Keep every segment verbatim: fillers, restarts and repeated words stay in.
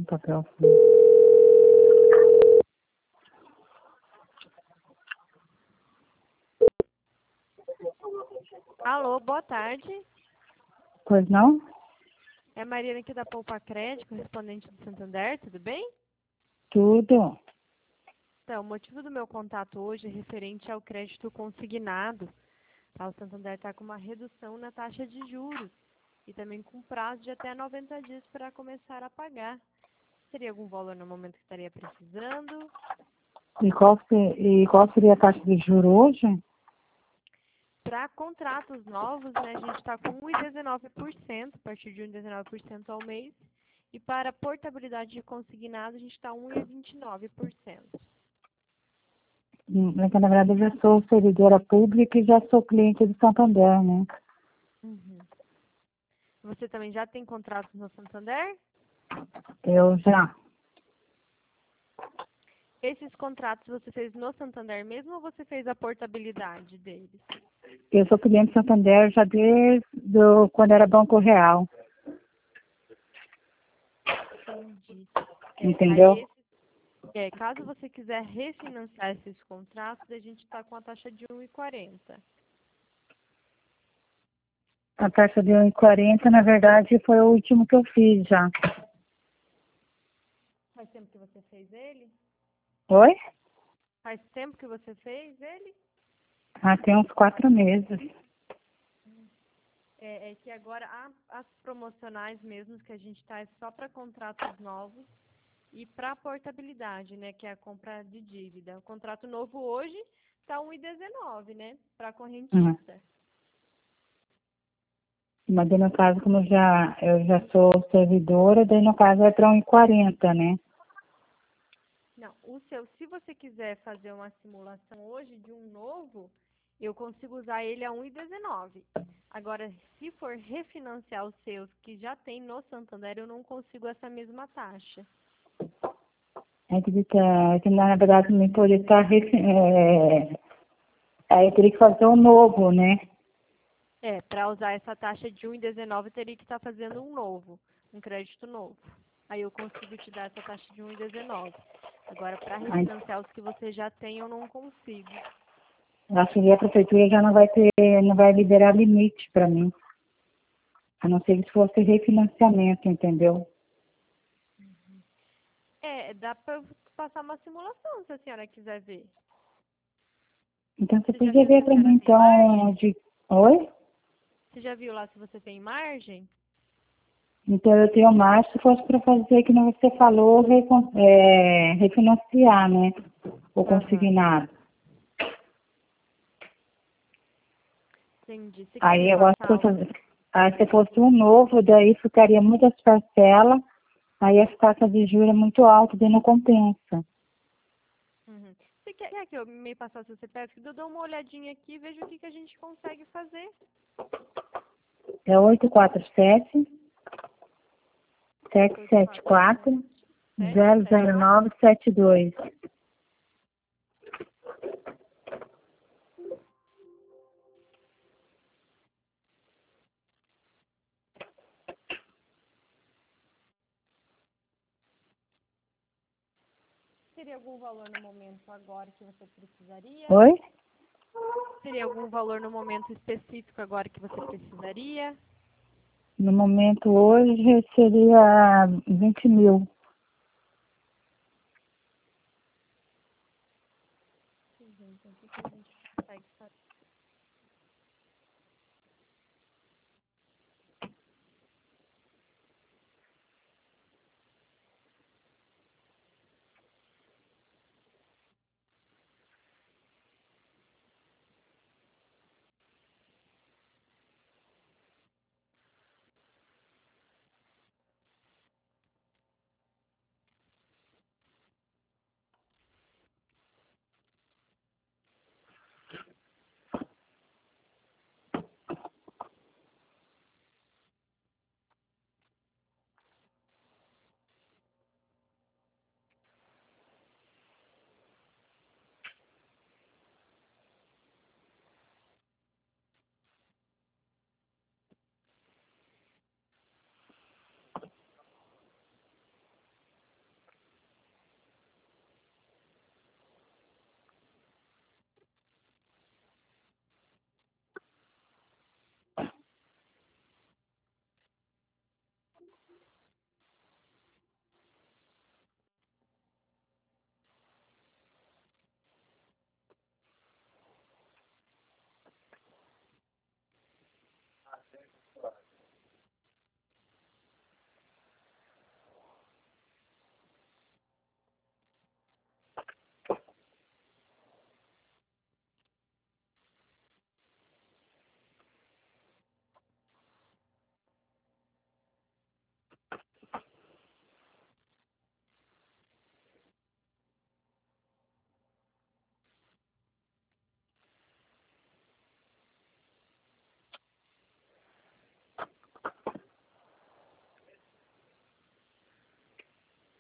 um papel. Alô, boa tarde. Pois não? É a Mariana aqui da Poupa Crédito, correspondente do Santander, tudo bem? Tudo. Então, o motivo do meu contato hoje é referente ao crédito consignado. Tá? O Santander está com uma redução na taxa de juros e também com prazo de até noventa dias para começar a pagar. Teria algum valor no momento que estaria precisando? E qual, se- e qual seria a taxa de juros hoje? Para contratos novos, né, a gente está com um vírgula dezenove por cento, a partir de um vírgula dezenove por cento ao mês. E para portabilidade de consignado, a gente está um vírgula vinte e nove por cento. Hum, é que, na verdade, eu já sou servidora pública e já sou cliente do Santander, né? Uhum. Você também já tem contratos no Santander? Eu já. Esses contratos você fez no Santander mesmo ou você fez a portabilidade deles? Eu sou cliente do Santander já desde do, quando era Banco Real. Entendi. É, Entendeu? aí esses, é, caso você quiser refinanciar esses contratos, a gente está com a taxa de um vírgula quarenta. A taxa de um vírgula quarenta, na verdade, foi o último que eu fiz já. Faz tempo que você fez ele? Oi? Faz tempo que você fez ele? Ah, tem uns quatro meses. É, é que agora há as promocionais mesmo que a gente está é só para contratos novos e para portabilidade, né, que é a compra de dívida. O contrato novo hoje está um vírgula dezenove, né, para Uhum. correntista. Mas daí, no caso, como eu já, eu já sou servidora, daí no caso vai para um vírgula quarenta, né? Não, o seu, se você quiser fazer uma simulação hoje de um novo, eu consigo usar ele a um vírgula dezenove. Agora, se for refinanciar os seus que já tem no Santander, eu não consigo essa mesma taxa. É que, tá- que na verdade também poderia estar. refi- É, aí eu teria que fazer um novo, né? É, para usar essa taxa de um vírgula dezenove, eu teria que estar fazendo um novo, um crédito novo. Aí eu consigo te dar essa taxa de um vírgula dezenove. Agora, para Aí, refinanciar os que você já tem, eu não consigo. eu acho que a prefeitura já não vai ter, não vai liberar limite para mim. A não ser que fosse refinanciamento, entendeu? É, dá para passar uma simulação, se a senhora quiser ver. Então você Você já podia viu se ver a para mim senhora tem então margem? de. Oi? Você já viu lá se você tem margem? Então eu tenho mais se fosse para fazer, que não você falou, recon- é, refinanciar, né? O Aham, consignado. entendi. Você quer me Aí eu acho que passar eu o... faz- aí se fosse um novo, daí ficaria muitas parcelas, aí a taxa de juros é muito alta, daí não compensa. Uhum. Você quer, quer que eu me passasse o C P F? Eu dou uma olhadinha aqui e vejo o que, que a gente consegue fazer. É oito quatro sete, sete oito sete quatro sete quatro, sete zero sete zero quatro. nove sete dois. Teria algum valor no momento agora que você precisaria? Oi? Teria algum valor no momento específico agora que você precisaria? No momento hoje seria vinte mil. Deixa eu ver, então, o que, que a gente consegue fazer?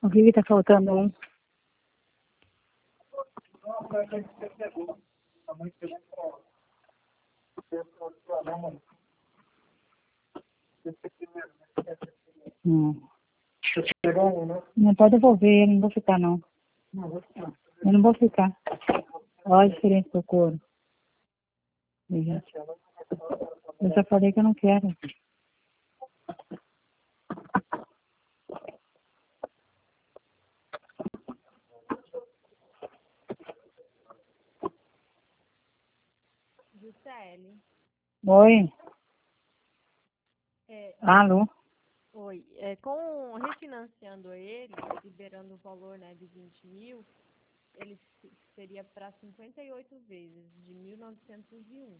O que que tá faltando um? Hum. Não pode devolver, eu não vou ficar não. Eu não vou ficar. Olha a diferença do couro. Veja. Eu já falei que eu não quero. Juscelie, Oi? é, Alô? oi, é, com refinanciando ele, liberando o valor, né, de vinte mil, ele se- seria para cinquenta e oito vezes, de mil novecentos e um.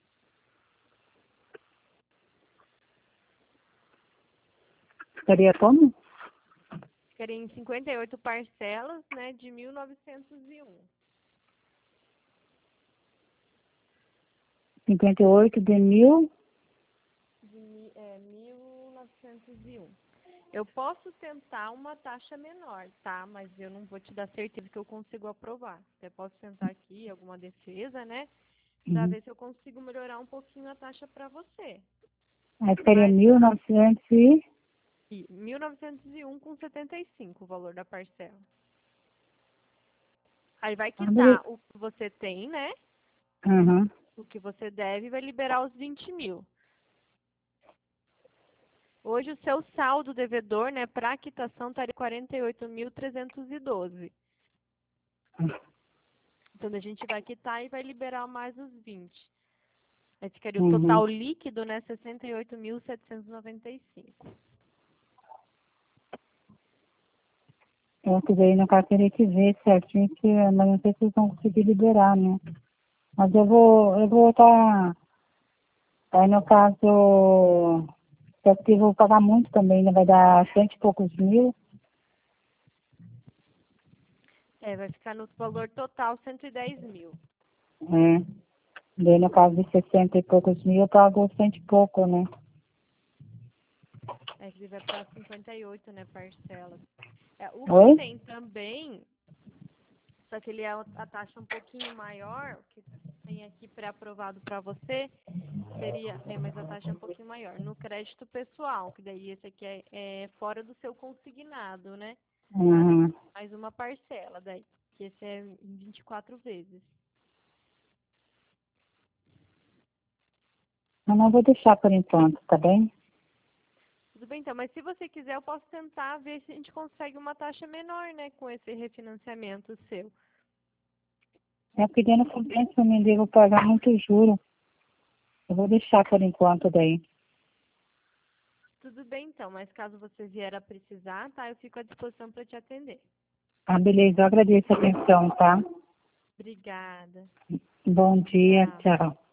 Seria como? Ficaria em cinquenta e oito parcelas, né, de mil novecentos e um. cinquenta e oito de mil? De mi- é, mil novecentos e um. Eu posso tentar uma taxa menor, tá? Mas eu não vou te dar certeza que eu consigo aprovar. Até posso tentar aqui alguma defesa, né? Pra Uhum. ver se eu consigo melhorar um pouquinho a taxa pra você. Aí ficaria Mas mil novecentos e... e mil novecentos e um com setenta e cinco o valor da parcela. Aí vai Ah, beleza. quitar o que você tem, né? Uhum. O que você deve e vai liberar os vinte mil. Hoje o seu saldo devedor, né, para quitação estaria quarenta e oito mil trezentos e doze. Então a gente vai quitar e vai liberar mais os vinte. Aí ficaria o Uhum. total líquido, né, sessenta e oito mil setecentos e noventa e cinco. Eu que daí no caso teria que ver certinho, que, mas não sei se eles vão conseguir liberar, né? Mas eu vou, eu vou estar, aí no caso, só que eu vou pagar muito também, né? Vai dar cento e poucos mil, É, vai ficar no valor total cento e dez mil. né? Daí no caso de sessenta e poucos mil, eu pago cento e pouco, né? É que ele vai para cinquenta e oito, né, parcelas. É, o que Oi? tem também, só que ele é a taxa um pouquinho maior, o que tem aqui pré-aprovado para você, seria, é, mas a taxa é um pouquinho maior. No crédito pessoal, que daí esse aqui é, é fora do seu consignado, né? Uhum. Mais uma parcela daí, que esse é em vinte e quatro vezes. Eu não vou deixar por enquanto, tá bem? Tudo bem, então, mas se você quiser, eu posso tentar ver se a gente consegue uma taxa menor, né, com esse refinanciamento seu. É porque não compensa pra mim, devo pagar muito juro. Eu vou deixar por enquanto daí. Tudo bem, então, mas caso você vier a precisar, tá, eu fico à disposição para te atender. Ah, beleza, eu agradeço a atenção, tá? Obrigada. Bom dia, Tchau. tchau.